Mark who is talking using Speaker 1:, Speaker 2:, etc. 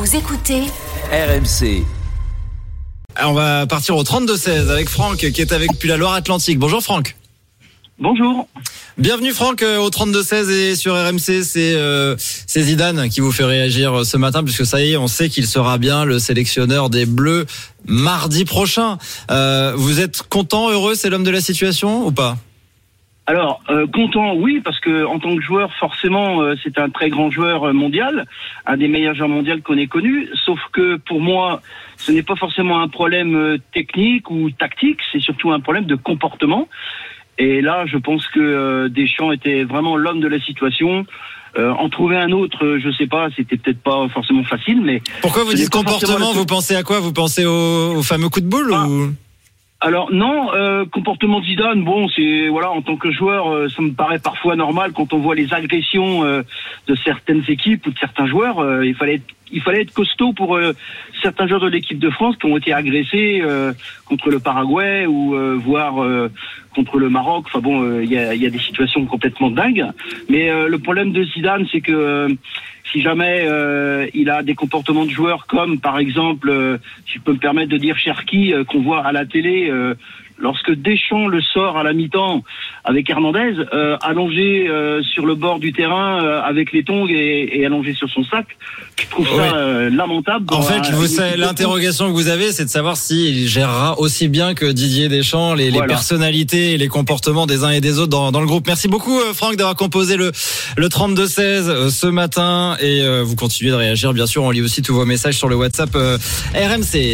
Speaker 1: Vous écoutez
Speaker 2: RMC.
Speaker 3: Alors on va partir au 32-16 avec Franck qui est avec depuis la Loire-Atlantique. Bonjour Franck.
Speaker 4: Bonjour.
Speaker 3: Bienvenue Franck au 32-16 et sur RMC, c'est Zidane qui vous fait réagir ce matin puisque ça y est, on sait qu'il sera bien le sélectionneur des Bleus mardi prochain. Vous êtes content, heureux, c'est l'homme de la situation ou pas ?
Speaker 4: Alors, content, oui, parce que en tant que joueur, forcément, c'est un très grand joueur mondial, un des meilleurs joueurs mondiaux qu'on ait connu. Sauf que pour moi, ce n'est pas forcément un problème technique ou tactique, c'est surtout un problème de comportement. Et là, je pense que Deschamps était vraiment l'homme de la situation. En trouver un autre, je sais pas, c'était peut-être pas forcément facile, mais...
Speaker 3: Pourquoi vous dites comportement ? Vous pensez à quoi ? Vous pensez au fameux coup de boule ou...
Speaker 4: Alors non, comportement de Zidane, bon, c'est voilà, en tant que joueur, ça me paraît parfois normal quand on voit les agressions de certaines équipes ou de certains joueurs. Il fallait être costaud pour certains joueurs de l'équipe de France qui ont été agressés contre le Paraguay ou voire contre le Maroc. Enfin bon, il y a des situations complètement dingues. Mais le problème de Zidane, c'est que si jamais il a des comportements de joueurs comme, par exemple, si je peux me permettre de dire Cherki, qu'on voit à la télé, lorsque Deschamps le sort à la mi-temps avec Hernandez, allongé sur le bord du terrain avec les tongs et allongé sur son sac, je trouve ça lamentable.
Speaker 3: En fait, l'interrogation que vous avez, c'est de savoir s'il gérera aussi bien que Didier Deschamps les personnalités et les comportements des uns et des autres dans le groupe. Merci beaucoup Franck d'avoir composé le 32-16 ce matin et vous continuez de réagir. Bien sûr, on lit aussi tous vos messages sur le WhatsApp RMC.